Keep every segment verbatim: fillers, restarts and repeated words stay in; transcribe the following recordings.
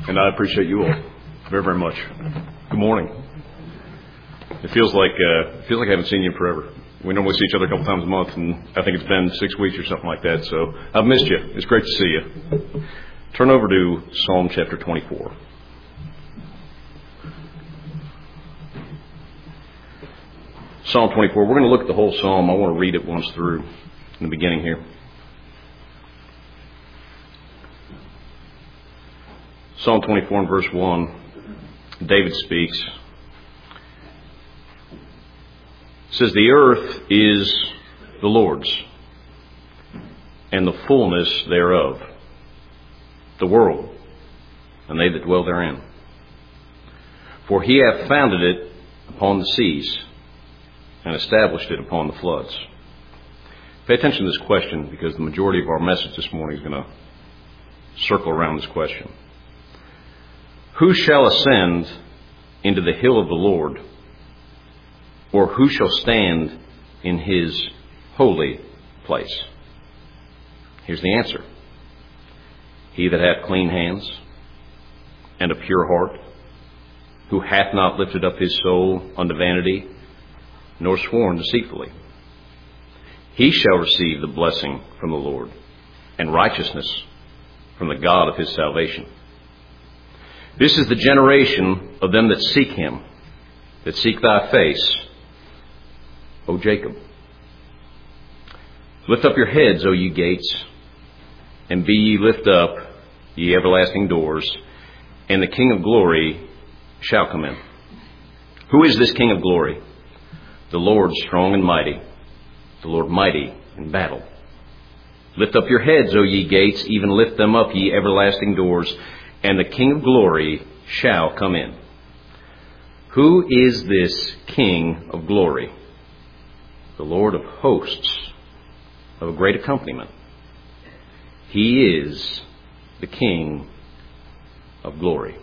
And I appreciate you all very, very much. Good morning. It feels like uh, it feels like I haven't seen you in forever. We normally see each other a couple times a month, and I think it's been six weeks or something like that. So I've missed you. It's great to see you. Turn over to Psalm chapter twenty-four. Psalm twenty-four. We're going to look at the whole psalm. I want to read it once through in the beginning here. Psalm twenty-four and verse one, David speaks. It says, "The earth is the Lord's, and the fullness thereof, the world, and they that dwell therein. For he hath founded it upon the seas, and established it upon the floods." Pay attention to this question, because the majority of our message this morning is going to circle around this question. Who shall ascend into the hill of the Lord? Or who shall stand in his holy place? Here's the answer. He that hath clean hands and a pure heart, who hath not lifted up his soul unto vanity, nor sworn deceitfully. He shall receive the blessing from the Lord, and righteousness from the God of his salvation. This is the generation of them that seek him, that seek thy face, O Jacob. Lift up your heads, O ye gates, and be ye lift up, ye everlasting doors, and the King of glory shall come in. Who is this King of glory? The Lord strong and mighty, the Lord mighty in battle. Lift up your heads, O ye gates, even lift them up, ye everlasting doors, and the King of glory shall come in. Who is this King of glory? The Lord of hosts, of a great accompaniment. He is the King of glory.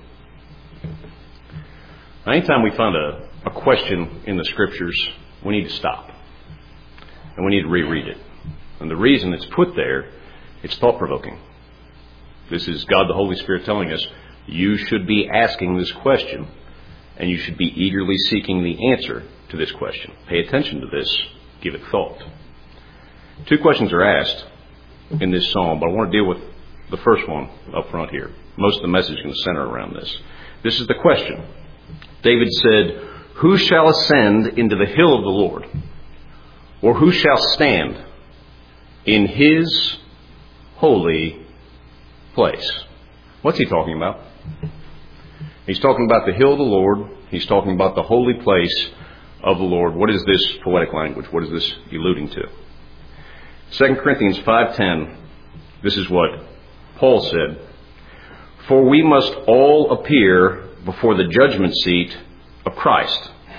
Now, anytime we find a, a question in the Scriptures, we need to stop. And we need to reread it. And the reason it's put there, it's thought-provoking. This is God the Holy Spirit telling us, you should be asking this question, and you should be eagerly seeking the answer to this question. Pay attention to this. Give it thought. Two questions are asked in this psalm, but I want to deal with the first one up front here. Most of the message is going to center around this. This is the question. David said, "Who shall ascend into the hill of the Lord? Or who shall stand in his holy place?" What's he talking about? He's talking about the hill of the Lord. He's talking about the holy place of the Lord. What is this poetic language? What is this alluding to? Second Corinthians five ten, this is what Paul said. "For we must all appear before the judgment seat of Christ,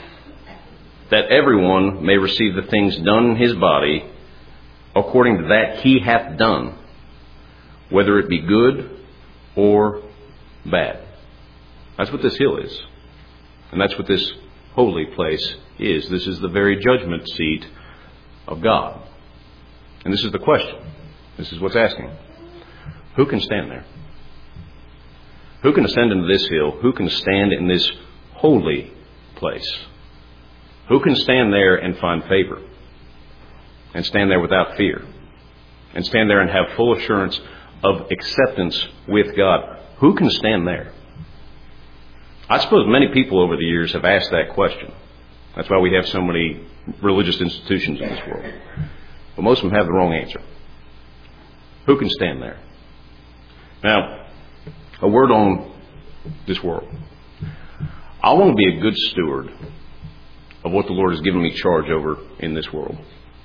that everyone may receive the things done in his body according to that he hath done, whether it be good or bad." That's what this hill is. And that's what this holy place is. This is the very judgment seat of God. And this is the question. This is what's asking. Who can stand there? Who can ascend into this hill? Who can stand in this holy place? Who can stand there and find favor? And stand there without fear? And stand there and have full assurance of acceptance with God? Who can stand there? I suppose many people over the years have asked that question. That's why we have so many religious institutions in this world. But most of them have the wrong answer. Who can stand there? Now, a word on this world. I want to be a good steward of what the Lord has given me charge over in this world.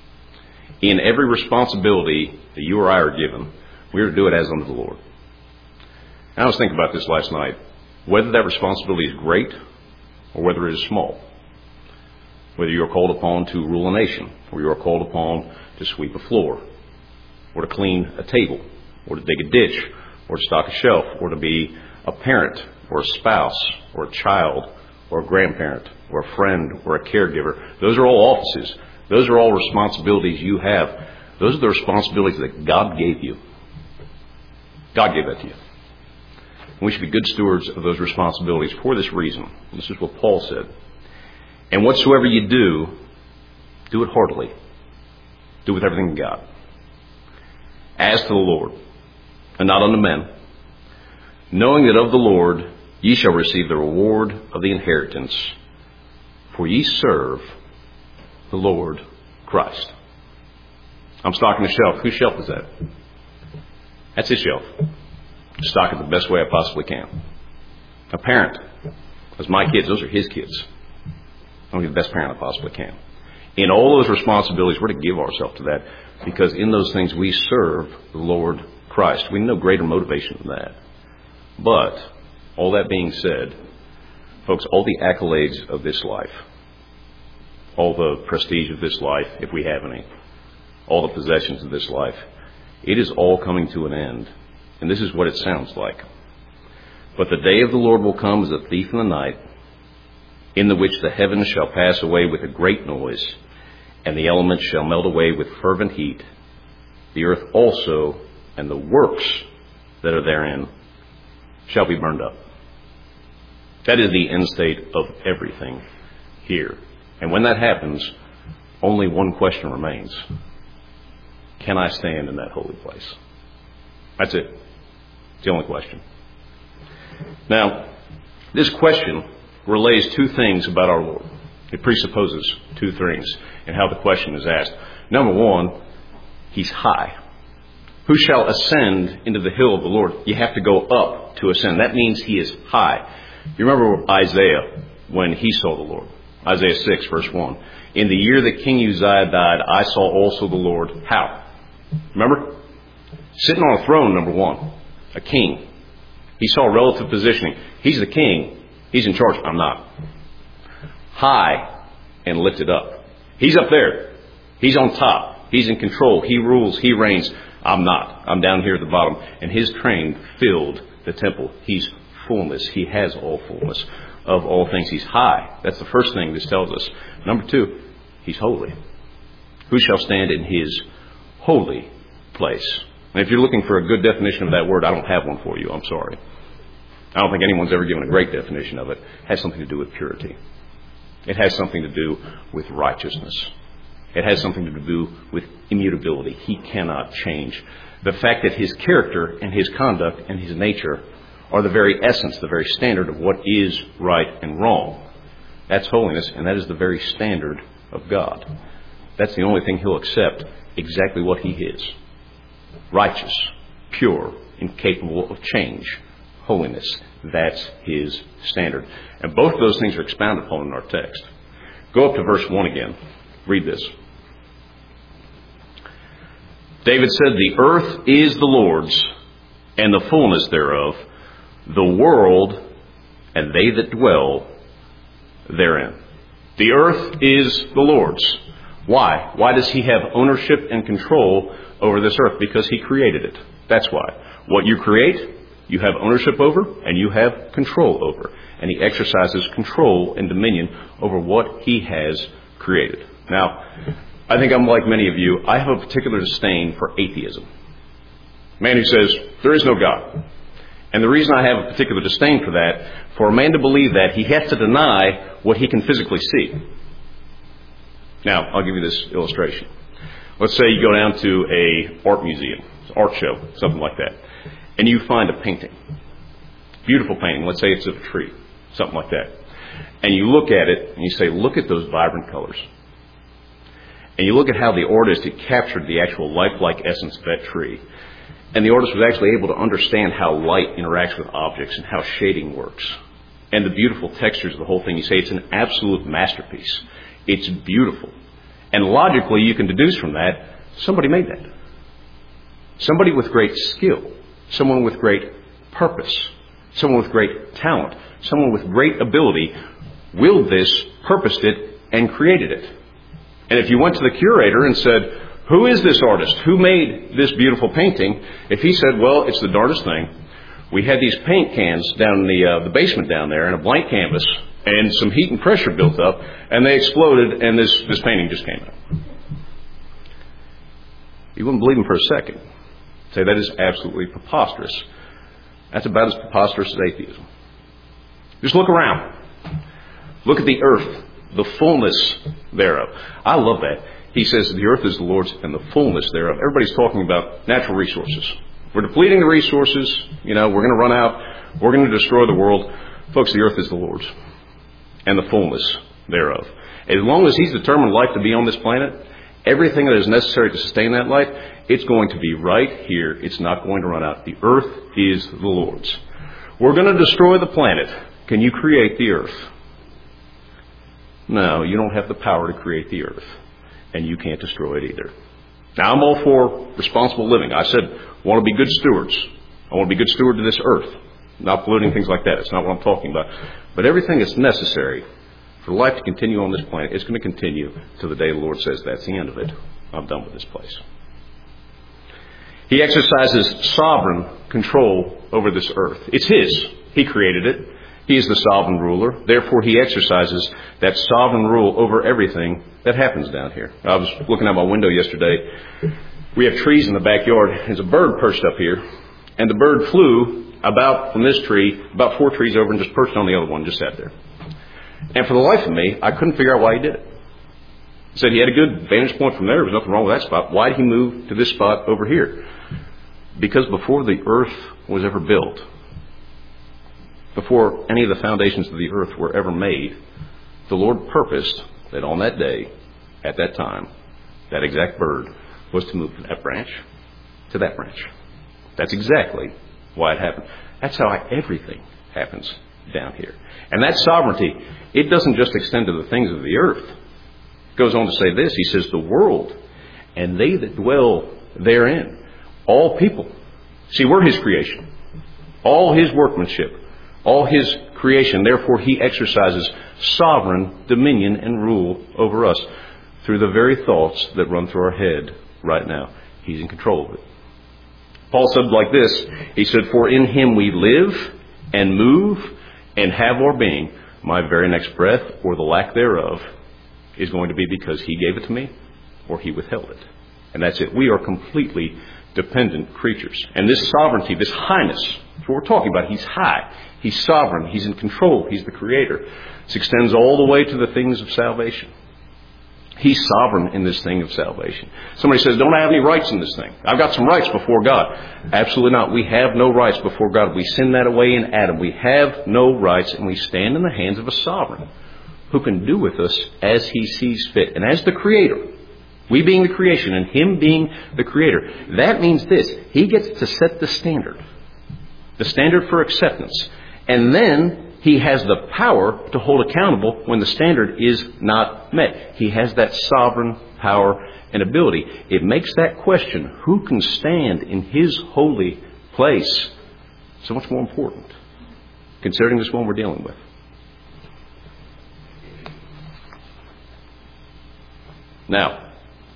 In every responsibility that you or I are given, we are to do it as unto the Lord. And I was thinking about this last night. Whether that responsibility is great or whether it is small. Whether you are called upon to rule a nation, or you are called upon to sweep a floor, or to clean a table, or to dig a ditch, or to stock a shelf, or to be a parent, or a spouse, or a child, or a grandparent, or a friend, or a caregiver. Those are all offices. Those are all responsibilities you have. Those are the responsibilities that God gave you. God gave that to you. And we should be good stewards of those responsibilities for this reason. This is what Paul said. And whatsoever you do, do it heartily. Do it with everything you got. As to the Lord, and not unto men, knowing that of the Lord ye shall receive the reward of the inheritance, for ye serve the Lord Christ. I'm stocking the shelf. Whose shelf is that? That's his shelf. Stock it the best way I possibly can. A parent. Those my kids. Those are his kids. I'm the best parent I possibly can. In all those responsibilities, we're to give ourselves to that, because in those things we serve the Lord Christ. We need no greater motivation than that. But, all that being said, folks, all the accolades of this life, all the prestige of this life, if we have any, all the possessions of this life, it is all coming to an end. And this is what it sounds like. But the day of the Lord will come as a thief in the night, in the which the heavens shall pass away with a great noise, and the elements shall melt away with fervent heat. The earth also and the works that are therein shall be burned up. That is the end state of everything here. And when that happens, only one question remains. Can I stand in that holy place? That's it. It's the only question. Now, this question relays two things about our Lord. It presupposes two things in how the question is asked. Number one, he's high. Who shall ascend into the hill of the Lord? You have to go up to ascend. That means he is high. You remember Isaiah when he saw the Lord. Isaiah six, verse one. In the year that King Uzziah died, I saw also the Lord. How? Remember? Sitting on a throne, number one. A king. He saw relative positioning. He's the king. He's in charge. I'm not. High and lifted up. He's up there. He's on top. He's in control. He rules. He reigns. I'm not. I'm down here at the bottom. And his train filled the temple. He's fullness. He has all fullness of all things. He's high. That's the first thing this tells us. Number two, he's holy. Who shall stand in his holy place? And if you're looking for a good definition of that word, I don't have one for you. I'm sorry. I don't think anyone's ever given a great definition of it. It has something to do with purity. It has something to do with righteousness. It has something to do with immutability. He cannot change. The fact that his character and his conduct and his nature are the very essence, the very standard of what is right and wrong. That's holiness, and that is the very standard of God. That's the only thing he'll accept, exactly what he is. Righteous, pure, incapable of change. Holiness. That's his standard. And both of those things are expounded upon in our text. Go up to verse one again. Read this. David said, the earth is the Lord's, and the fullness thereof, the world, and they that dwell therein. The earth is the Lord's. Why? Why does he have ownership and control over this earth? Because he created it. That's why. What you create, you have ownership over, and you have control over. And he exercises control and dominion over what he has created. Now, I think I'm like many of you. I have a particular disdain for atheism. A man who says, there is no God. And the reason I have a particular disdain for that, for a man to believe that, he has to deny what he can physically see. Now, I'll give you this illustration. Let's say you go down to a art museum, art show, something like that, and you find a painting. Beautiful painting. Let's say it's of a tree, something like that. And you look at it and you say, look at those vibrant colors. And you look at how the artist had captured the actual lifelike essence of that tree. And the artist was actually able to understand how light interacts with objects and how shading works. And the beautiful textures of the whole thing. You say it's an absolute masterpiece. It's beautiful. And logically, you can deduce from that, somebody made that. Somebody with great skill. Someone with great purpose. Someone with great talent. Someone with great ability willed this, purposed it, and created it. And if you went to the curator and said, who is this artist? Who made this beautiful painting? If he said, well, it's the darndest thing. We had these paint cans down in the, uh, the basement down there and a blank canvas and some heat and pressure built up and they exploded and this, this painting just came out. You wouldn't believe him for a second. Say that is absolutely preposterous. That's about as preposterous as atheism. Just look around. Look at the earth, the fullness thereof. I love that. He says the earth is the Lord's and the fullness thereof. Everybody's talking about natural resources. We're depleting the resources. You know, we're going to run out. We're going to destroy the world. Folks, the earth is the Lord's and the fullness thereof. As long as He's determined life to be on this planet, everything that is necessary to sustain that life, it's going to be right here. It's not going to run out. The earth is the Lord's. We're going to destroy the planet. Can you create the earth? No, you don't have the power to create the earth. And you can't destroy it either. Now, I'm all for responsible living. I said, I want to be good stewards. I want to be good steward to this earth. Not polluting, things like that. It's not what I'm talking about. But everything that's necessary for life to continue on this planet, it's going to continue till the day the Lord says, that's the end of it. I'm done with this place. He exercises sovereign control over this earth. It's His. He created it. He is the sovereign ruler. Therefore, He exercises that sovereign rule over everything that happens down here. I was looking out my window yesterday. We have trees in the backyard. There's a bird perched up here. And the bird flew about from this tree, about four trees over, and just perched on the other one, just sat there. And for the life of me, I couldn't figure out why he did it. He said he had a good vantage point from there. There was nothing wrong with that spot. Why did he move to this spot over here? Because before the earth was ever built, before any of the foundations of the earth were ever made, the Lord purposed that on that day, at that time, that exact bird was to move from that branch to that branch. That's exactly why it happened. That's how everything happens down here. And that sovereignty, it doesn't just extend to the things of the earth. It goes on to say this. He says, the world and they that dwell therein, all people. See, we're His creation. All His workmanship. All His creation. Therefore, He exercises sovereign dominion and rule over us through the very thoughts that run through our head right now. He's in control of it. Paul said like this. He said, for in Him we live and move and have our being. My very next breath, or the lack thereof, is going to be because He gave it to me or He withheld it. And that's it. We are completely dependent creatures. And this sovereignty, this highness, that's what we're talking about. He's high. He's sovereign. He's in control. He's the creator. This extends all the way to the things of salvation. He's sovereign in this thing of salvation. Somebody says, don't I have any rights in this thing? I've got some rights before God. Absolutely not. We have no rights before God. We sinned that away in Adam. We have no rights, and we stand in the hands of a sovereign who can do with us as He sees fit. And as the creator, we being the creation and Him being the creator, that means this. He gets to set the standard. The standard for acceptance. And then He has the power to hold accountable when the standard is not met. He has that sovereign power and ability. It makes that question, who can stand in His holy place, so much more important, considering this one we're dealing with. Now,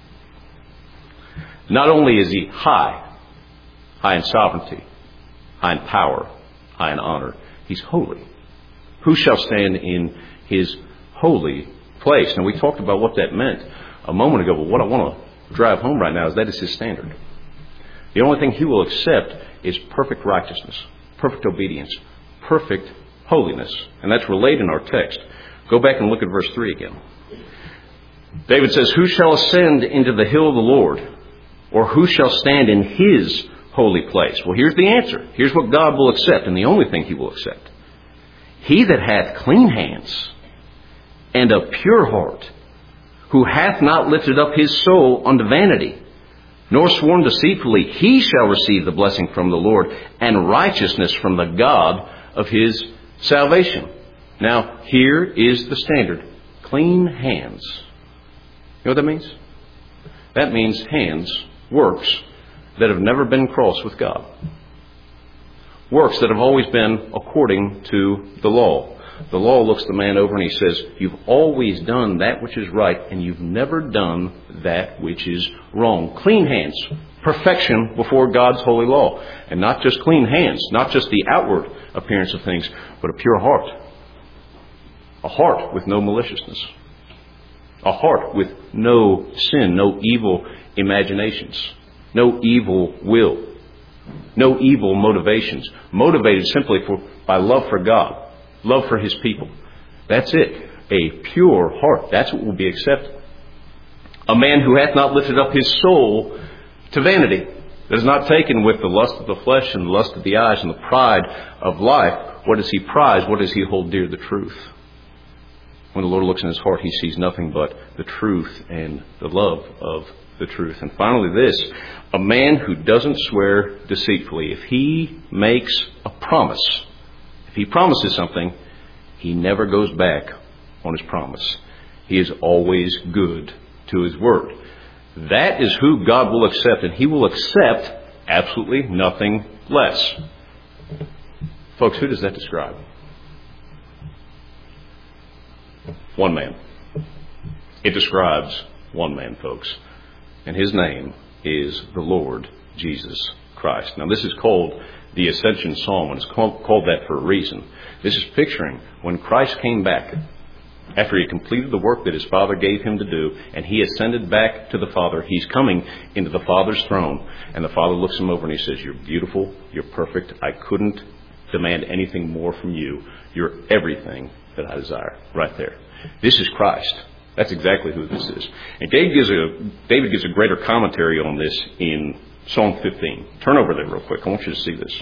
not only is He high, high in sovereignty, high in power, high in honor, He's holy. Who shall stand in His holy place? Now, we talked about what that meant a moment ago, but what I want to drive home right now is that is His standard. The only thing He will accept is perfect righteousness, perfect obedience, perfect holiness. And that's relayed in our text. Go back and look at verse three again. David says, who shall ascend into the hill of the Lord? Or who shall stand in His holy place? Well, here's the answer. Here's what God will accept, and the only thing He will accept. He that hath clean hands and a pure heart, who hath not lifted up his soul unto vanity, nor sworn deceitfully, he shall receive the blessing from the Lord and righteousness from the God of his salvation. Now, here is the standard. Clean hands. You know what that means? That means hands, works that have never been crossed with God. Works that have always been according to the law. The law looks the man over and he says, you've always done that which is right and you've never done that which is wrong. Clean hands. Perfection before God's holy law. And not just clean hands, not just the outward appearance of things, but a pure heart. A heart with no maliciousness. A heart with no sin, no evil imaginations, no evil will. No evil motivations. Motivated simply for, by love for God, love for His people. That's it. A pure heart. That's what will be accepted. A man who hath not lifted up his soul to vanity, that is not taken with the lust of the flesh and the lust of the eyes and the pride of life. What does he prize? What does he hold dear? The truth. When the Lord looks in his heart, He sees nothing but the truth and the love of the truth. And finally this, a man who doesn't swear deceitfully. If he makes a promise, if he promises something, he never goes back on his promise. He is always good to his word. That is who God will accept, and He will accept absolutely nothing less. Folks, who does that describe? One man. It describes one man, folks. And His name is the Lord Jesus Christ. Now, this is called the Ascension Psalm, and it's called, called that for a reason. This is picturing when Christ came back after He completed the work that His Father gave Him to do, and He ascended back to the Father. He's coming into the Father's throne, and the Father looks Him over and He says, "You're beautiful, you're perfect. I couldn't demand anything more from you. You're everything that I desire." Right there. This is Christ. That's exactly who this is. And David gives a, David gives a greater commentary on this in Psalm fifteen. Turn over there real quick. I want you to see this.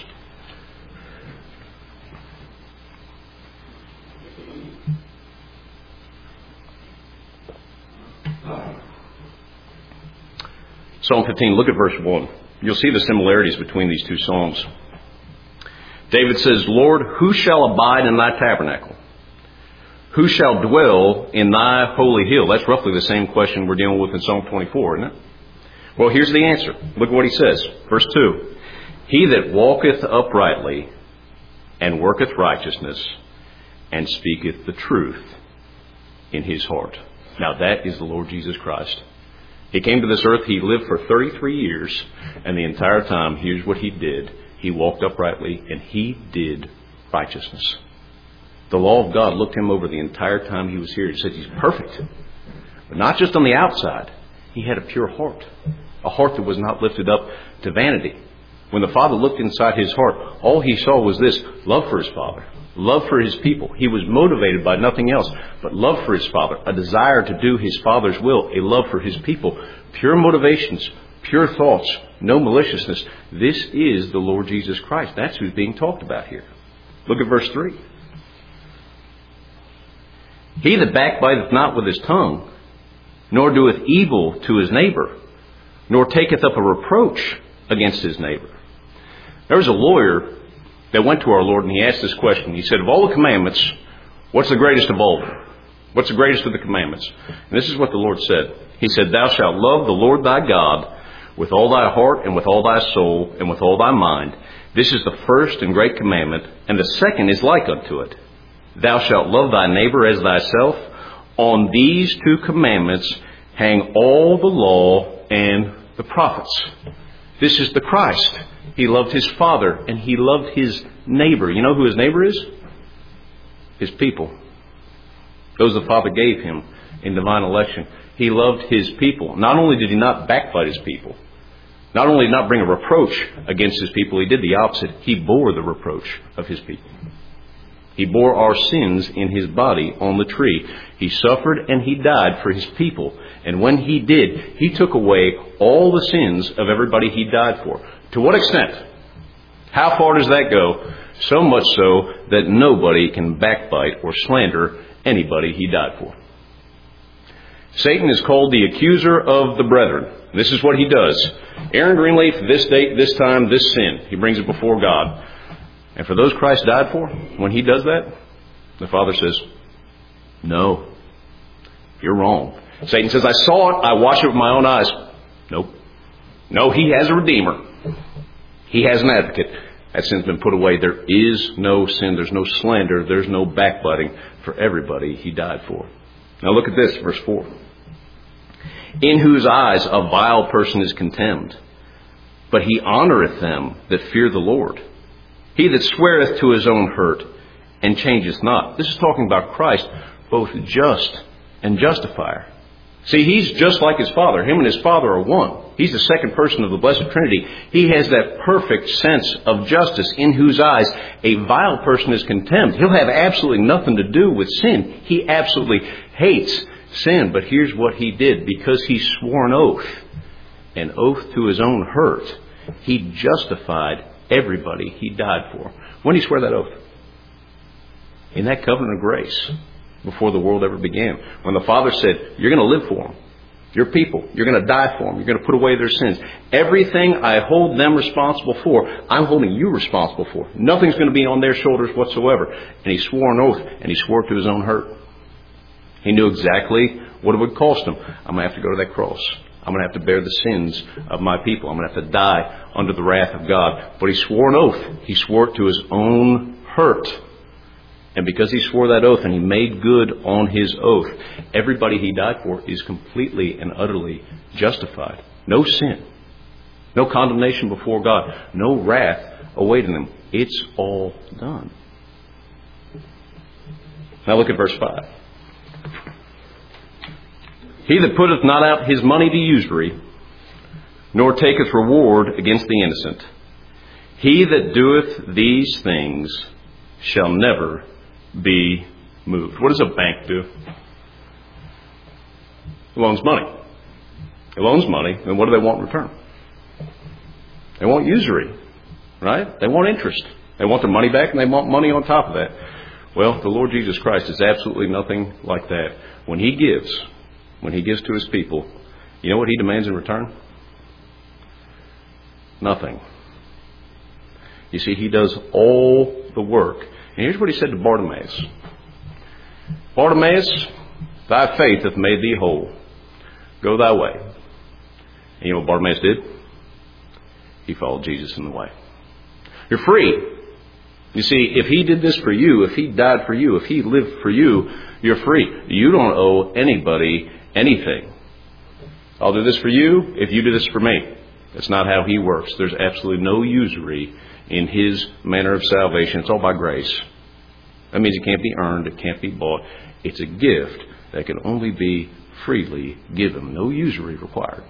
Psalm fifteen, look at verse one. You'll see the similarities between these two psalms. David says, "Lord, who shall abide in Thy tabernacle? Who shall dwell in Thy holy hill?" That's roughly the same question we're dealing with in Psalm twenty-four, isn't it? Well, here's the answer. Look at what he says. Verse two. "He that walketh uprightly and worketh righteousness and speaketh the truth in his heart." Now that is the Lord Jesus Christ. He came to this earth. He lived for thirty-three years. And the entire time, here's what He did. He walked uprightly and He did righteousness. The law of God looked Him over the entire time He was here. He said He's perfect. But not just on the outside. He had a pure heart. A heart that was not lifted up to vanity. When the Father looked inside His heart, all He saw was this: love for His Father. Love for His people. He was motivated by nothing else but love for His Father. A desire to do His Father's will. A love for His people. Pure motivations. Pure thoughts. No maliciousness. This is the Lord Jesus Christ. That's who's being talked about here. Look at verse three. "He that backbiteth not with his tongue, nor doeth evil to his neighbor, nor taketh up a reproach against his neighbor." There was a lawyer that went to our Lord and he asked this question. He said, "Of all the commandments, what's the greatest of all of them? What's the greatest of the commandments?" And this is what the Lord said. He said, "Thou shalt love the Lord thy God with all thy heart and with all thy soul and with all thy mind. This is the first and great commandment, and the second is like unto it. Thou shalt love thy neighbor as thyself. On these two commandments hang all the law and the prophets." This is the Christ. He loved His Father and He loved His neighbor. You know who His neighbor is? His people. Those the Father gave Him in divine election. He loved His people. Not only did He not backbite His people, not only did not bring a reproach against His people, He did the opposite. He bore the reproach of His people. He bore our sins in His body on the tree. He suffered and He died for His people. And when He did, He took away all the sins of everybody He died for. To what extent? How far does that go? So much so that nobody can backbite or slander anybody He died for. Satan is called the accuser of the brethren. This is what he does. Aaron Greenleaf, this date, this time, this sin. He brings it before God. And for those Christ died for, when He does that, the Father says, "No, you're wrong." Satan says, "I saw it. I watched it with my own eyes." Nope. No, He has a Redeemer. He has an advocate. That sin's been put away. There is no sin. There's no slander. There's no backbiting for everybody He died for. Now look at this, verse four. "In whose eyes a vile person is contemned, but He honoureth them that fear the Lord. He that sweareth to his own hurt and changeth not." This is talking about Christ, both just and justifier. See, he's just like his Father. Him and his Father are one. He's the second person of the Blessed Trinity. He has that perfect sense of justice in whose eyes a vile person is contemned. He'll have absolutely nothing to do with sin. He absolutely hates sin. But here's what he did. Because he swore an oath, an oath to his own hurt, he justified everybody he died for. When did he swear that oath? In that covenant of grace, before the world ever began. When the Father said, you're going to live for them. Your people. You're going to die for them. You're going to put away their sins. Everything I hold them responsible for, I'm holding you responsible for. Nothing's going to be on their shoulders whatsoever. And he swore an oath, and he swore to his own hurt. He knew exactly what it would cost him. I'm going to have to go to that cross. I'm going to have to bear the sins of my people. I'm going to have to die under the wrath of God. But he swore an oath. He swore it to his own hurt. And because he swore that oath and he made good on his oath, everybody he died for is completely and utterly justified. No sin. No condemnation before God. No wrath awaiting them. It's all done. Now look at verse five. He that putteth not out his money to usury, nor taketh reward against the innocent, he that doeth these things shall never be moved. What does a bank do? It loans money. It loans money, and what do they want in return? They want usury, right? They want interest. They want their money back, and they want money on top of that. Well, the Lord Jesus Christ is absolutely nothing like that. When he gives, when he gives to his people, you know what he demands in return? Nothing. You see, he does all the work. And here's what he said to Bartimaeus. Bartimaeus, thy faith hath made thee whole. Go thy way. And you know what Bartimaeus did? He followed Jesus in the way. You're free. You see, if he did this for you, if he died for you, if he lived for you, you're free. You don't owe anybody anything. I'll do this for you if you do this for me. That's not how he works. There's absolutely no usury in his manner of salvation. It's all by grace. That means it can't be earned. It can't be bought. It's a gift that can only be freely given. No usury required.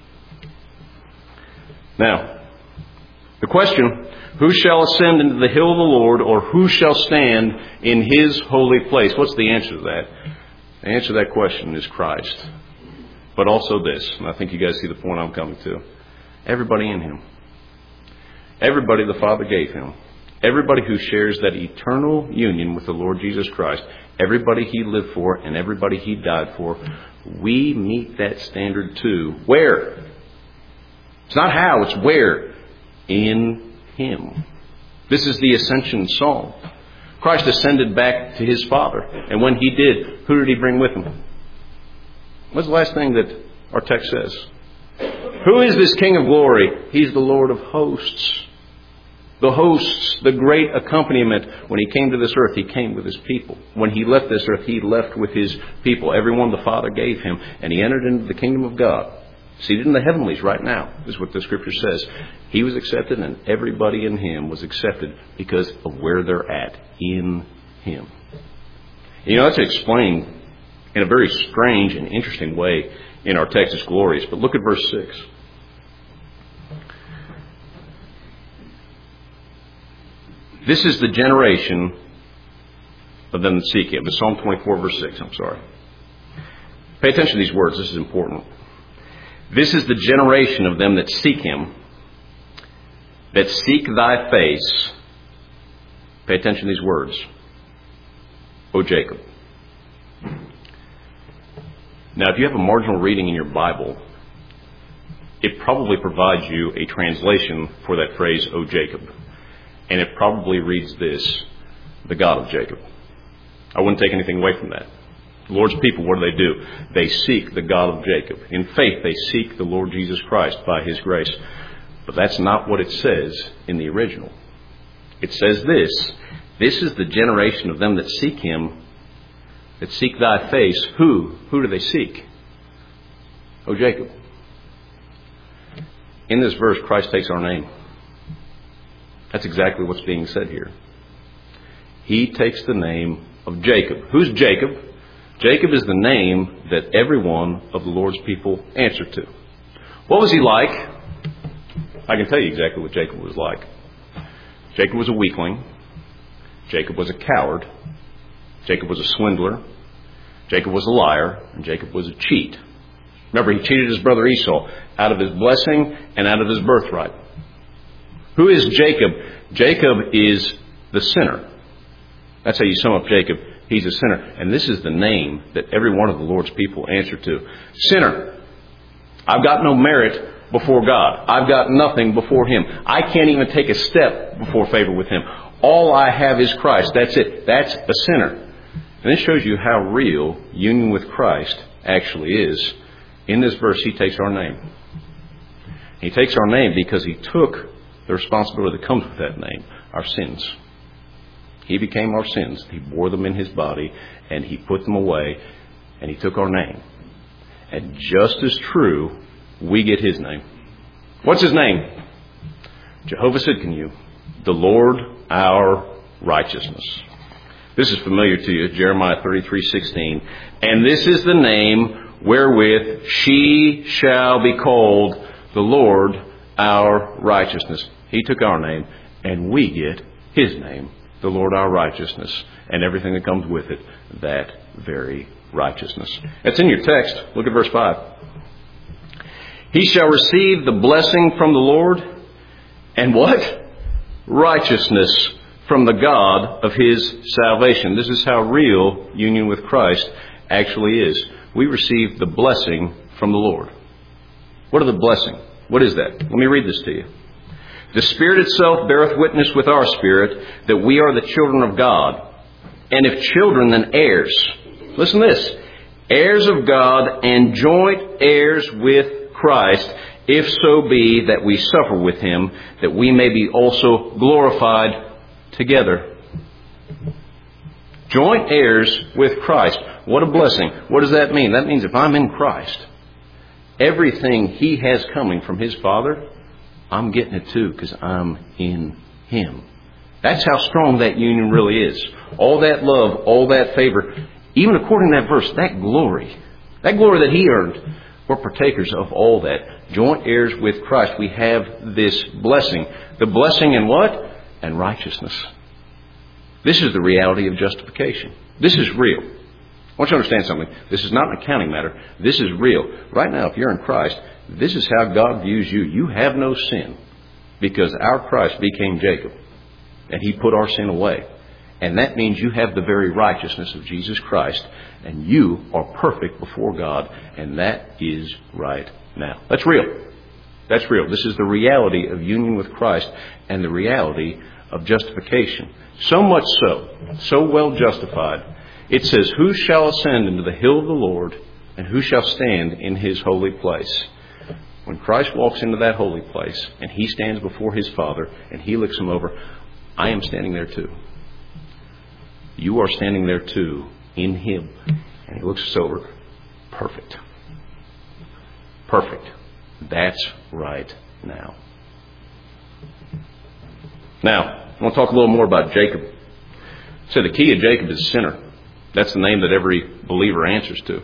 Now, the question, who shall ascend into the hill of the Lord, or who shall stand in his holy place? What's the answer to that? The answer to that question is Christ. But also this, and I think you guys see the point I'm coming to. Everybody in him. Everybody the Father gave him. Everybody who shares that eternal union with the Lord Jesus Christ. Everybody he lived for and everybody he died for. We meet that standard too. Where? It's not how, it's where. In him. This is the ascension psalm. Christ ascended back to his Father. And when he did, who did he bring with him? What's the last thing that our text says? Who is this King of glory? He's the Lord of hosts. The hosts, the great accompaniment. When he came to this earth, he came with his people. When he left this earth, he left with his people. Everyone the Father gave him. And he entered into the kingdom of God. Seated in the heavenlies right now, is what the Scripture says. He was accepted, and everybody in him was accepted because of where they're at, in him. You know, that's explained in a very strange and interesting way in our text. It's glorious. But look at verse six. This is the generation of them that seek him. It's Psalm twenty-four, verse six. I'm sorry. Pay attention to these words. This is important. This is the generation of them that seek him, that seek thy face. Pay attention to these words. O Jacob. Now, if you have a marginal reading in your Bible, it probably provides you a translation for that phrase, O Jacob. And it probably reads this, the God of Jacob. I wouldn't take anything away from that. The Lord's people, what do they do? They seek the God of Jacob. In faith, they seek the Lord Jesus Christ by his grace. But that's not what it says in the original. It says this, this is the generation of them that seek him, that seek thy face. Who? Who do they seek? O Jacob. In this verse, Christ takes our name. That's exactly what's being said here. He takes the name of Jacob. Who's Jacob? Jacob is the name that every one of the Lord's people answered to. What was he like? I can tell you exactly what Jacob was like. Jacob was a weakling. Jacob was a coward. Jacob was a swindler. Jacob was a liar. And Jacob was a cheat. Remember, he cheated his brother Esau out of his blessing and out of his birthright. Who is Jacob? Jacob is the sinner. That's how you sum up Jacob. He's a sinner. And this is the name that every one of the Lord's people answer to. Sinner. I've got no merit before God. I've got nothing before Him. I can't even take a step before favor with Him. All I have is Christ. That's it. That's a sinner. And this shows you how real union with Christ actually is. In this verse, He takes our name. He takes our name because He took the responsibility that comes with that name, our sins. He became our sins. He bore them in His body, and He put them away, and He took our name. And just as true, we get His name. What's His name? Jehovah Sidkenu, the Lord our righteousness. This is familiar to you, Jeremiah thirty-three sixteen. And this is the name wherewith she shall be called the Lord our righteousness. He took our name, and we get His name, the Lord our righteousness, and everything that comes with it, that very righteousness. It's in your text. Look at verse five. He shall receive the blessing from the Lord, and what? Righteousness from the God of his salvation. This is how real union with Christ actually is. We receive the blessing from the Lord. What are the blessing? What is that? Let me read this to you. The Spirit itself beareth witness with our spirit that we are the children of God. And if children, then heirs. Listen to this. Heirs of God and joint heirs with Christ, if so be that we suffer with Him, that we may be also glorified together. Joint heirs with Christ. What a blessing. What does that mean? That means if I'm in Christ, everything He has coming from His Father, I'm getting it too because I'm in Him. That's how strong that union really is. All that love, all that favor, even according to that verse, that glory, that glory that He earned, we're partakers of all that. Joint heirs with Christ. We have this blessing. The blessing in what? And righteousness. This is the reality of justification. This is real. I want you to understand something. This is not an accounting matter. This is real. Right now, if you're in Christ, this is how God views you. You have no sin because our Christ became Jacob and He put our sin away. And that means you have the very righteousness of Jesus Christ and you are perfect before God, and that is right now. That's real. That's real. This is the reality of union with Christ and the reality of justification. So much so, so well justified, it says, who shall ascend into the hill of the Lord, and who shall stand in His holy place? When Christ walks into that holy place, and He stands before His Father, and He looks Him over, I am standing there too. You are standing there too, in Him. And He looks us over. Perfect. Perfect. That's right now. Now, I want to talk a little more about Jacob. So the key of Jacob is sinner. That's the name that every believer answers to.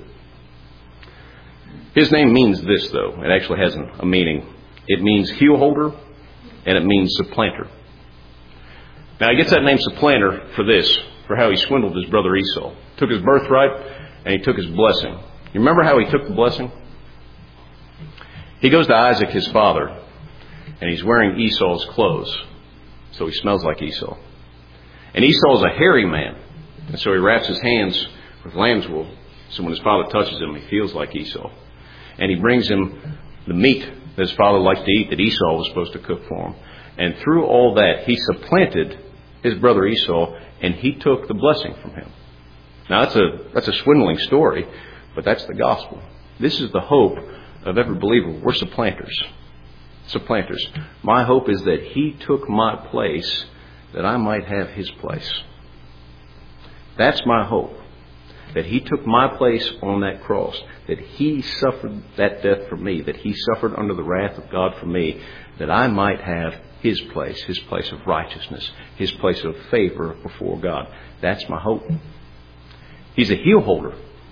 His name means this, though. It actually has a meaning. It means heel holder, and it means supplanter. Now, he gets that name supplanter for this, for how he swindled his brother Esau. Took his birthright, and he took his blessing. You remember how he took the blessing? He goes to Isaac, his father, and he's wearing Esau's clothes. So he smells like Esau. And Esau's a hairy man. And so he wraps his hands with lamb's wool. So when his father touches him, he feels like Esau. And he brings him the meat that his father liked to eat that Esau was supposed to cook for him. And through all that, he supplanted his brother Esau, and he took the blessing from him. Now, that's a, that's a swindling story, but that's the gospel. This is the hope of every believer. We're supplanters. Supplanters. My hope is that He took my place that I might have His place. That's my hope. That He took my place on that cross. That He suffered that death for me. That He suffered under the wrath of God for me. That I might have His place. His place of righteousness. His place of favor before God. That's my hope. He's a heel holder.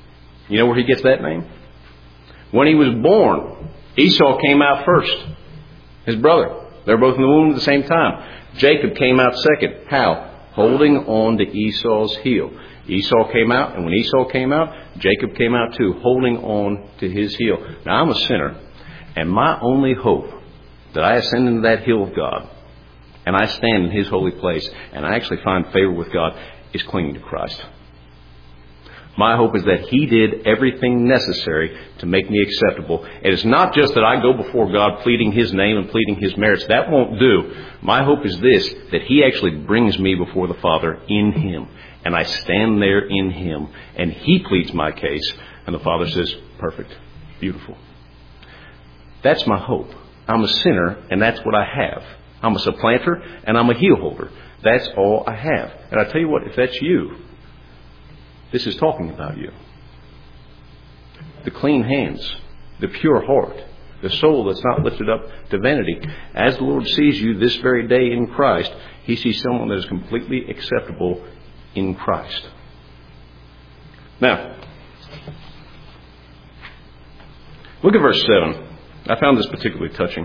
You know where he gets that name? When he was born, Esau came out first. His brother. They were both in the womb at the same time. Jacob came out second. How? Holding on to Esau's heel. Esau came out, and when Esau came out, Jacob came out too, holding on to his heel. Now, I'm a sinner, and my only hope that I ascend into that hill of God, and I stand in his holy place, and I actually find favor with God, is clinging to Christ. My hope is that he did everything necessary to make me acceptable. And it's not just that I go before God pleading his name and pleading his merits. That won't do. My hope is this, that he actually brings me before the Father in him. And I stand there in him, and he pleads my case, and the Father says, perfect, beautiful. That's my hope. I'm a sinner, and that's what I have. I'm a supplanter, and I'm a heel holder. That's all I have. And I tell you what, if that's you, this is talking about you. The clean hands, the pure heart, the soul that's not lifted up to vanity. As the Lord sees you this very day in Christ, he sees someone that is completely acceptable in Christ. Now, look at verse seven. I found this particularly touching.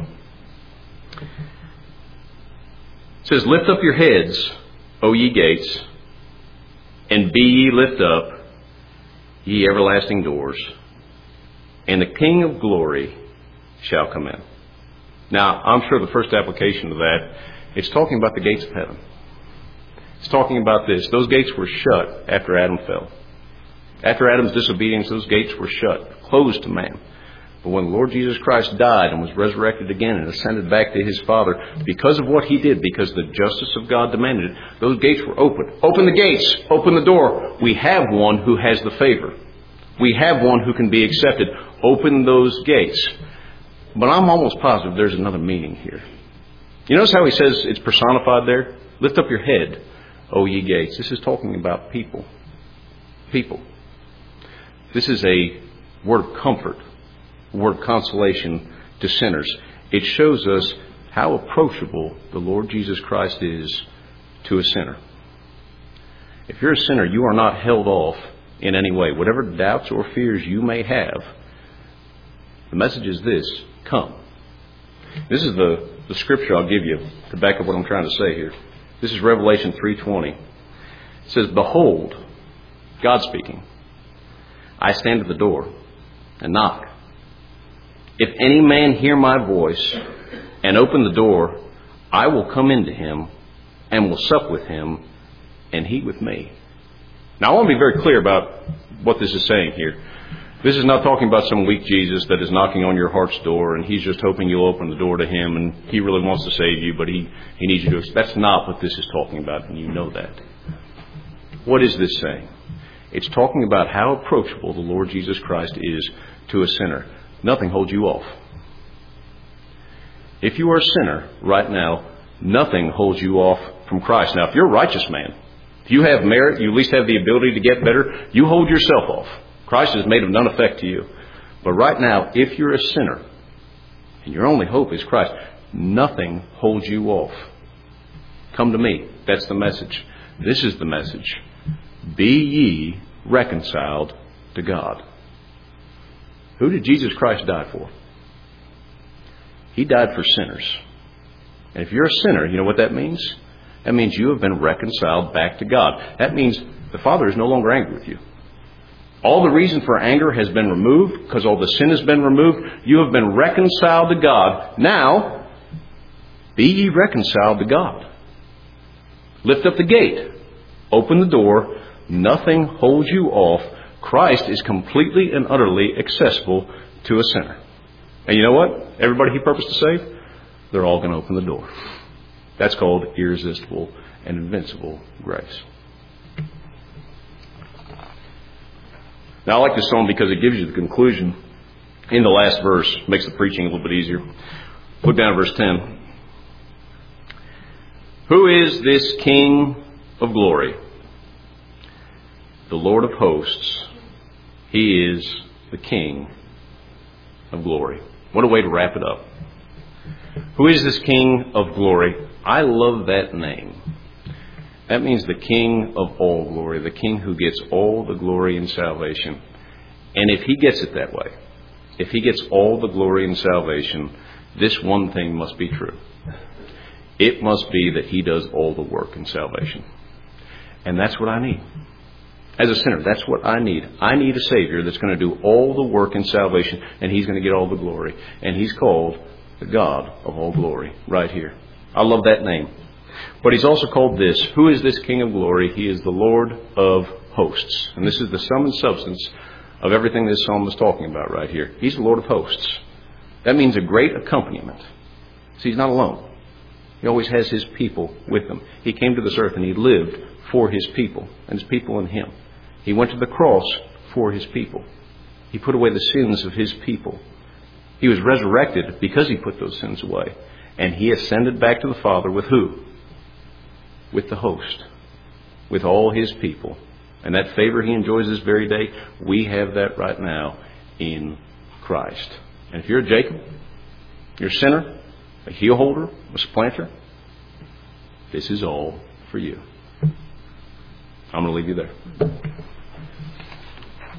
It says, lift up your heads, O ye gates, and be ye lift up, ye everlasting doors, and the King of glory shall come in. Now, I'm sure the first application of that, it's talking about the gates of heaven. It's talking about this. Those gates were shut after Adam fell. After Adam's disobedience, those gates were shut, closed to man. But when the Lord Jesus Christ died and was resurrected again and ascended back to his Father, because of what he did, because the justice of God demanded it, those gates were open. Open the gates. Open the door. We have one who has the favor. We have one who can be accepted. Open those gates. But I'm almost positive there's another meaning here. You notice how he says it's personified there? Lift up your head, O ye gates. This is talking about people. People. This is a word of comfort. Word consolation to sinners. It shows us how approachable the Lord Jesus Christ is to a sinner. If you're a sinner, you are not held off in any way. Whatever doubts or fears you may have, the message is this: come. This is the, the scripture I'll give you to back up what I'm trying to say here. This is Revelation three twenty. It says, behold, God speaking, I stand at the door and knock. If any man hear my voice and open the door, I will come into him and will sup with him and he with me. Now, I want to be very clear about what this is saying here. This is not talking about some weak Jesus that is knocking on your heart's door and he's just hoping you'll open the door to him and he really wants to save you, but he, he needs you to. That's not what this is talking about, and you know that. What is this saying? It's talking about how approachable the Lord Jesus Christ is to a sinner. Nothing holds you off. If you are a sinner right now, nothing holds you off from Christ. Now, if you're a righteous man, if you have merit, you at least have the ability to get better, you hold yourself off. Christ is made of none effect to you. But right now, if you're a sinner, and your only hope is Christ, nothing holds you off. Come to me. That's the message. This is the message. Be ye reconciled to God. Who did Jesus Christ die for? He died for sinners. And if you're a sinner, you know what that means? That means you have been reconciled back to God. That means the Father is no longer angry with you. All the reason for anger has been removed because all the sin has been removed. You have been reconciled to God. Now, be ye reconciled to God. Lift up the gate. Open the door. Nothing holds you off. Christ is completely and utterly accessible to a sinner. And you know what? Everybody he purposed to save, they're all going to open the door. That's called irresistible and invincible grace. Now, I like this song because it gives you the conclusion in the last verse. Makes the preaching a little bit easier. Look down at verse ten. Who is this King of glory? The Lord of hosts. He is the King of glory. What a way to wrap it up. Who is this King of glory? I love that name. That means the King of all glory, the King who gets all the glory and salvation. And if he gets it that way, if he gets all the glory and salvation, this one thing must be true. It must be that he does all the work in salvation. And that's what I need. As a sinner, that's what I need. I need a Savior that's going to do all the work in salvation, and he's going to get all the glory. And he's called the God of all glory right here. I love that name. But he's also called this. Who is this King of glory? He is the Lord of hosts. And this is the sum and substance of everything this psalm is talking about right here. He's the Lord of hosts. That means a great accompaniment. See, he's not alone. He always has his people with him. He came to this earth and he lived for his people and his people in him. He went to the cross for his people. He put away the sins of his people. He was resurrected because he put those sins away. And he ascended back to the Father with who? With the host. With all his people. And that favor he enjoys this very day, we have that right now in Christ. And if you're a Jacob, you're a sinner, a heel holder, a supplanter, this is all for you. I'm going to leave you there.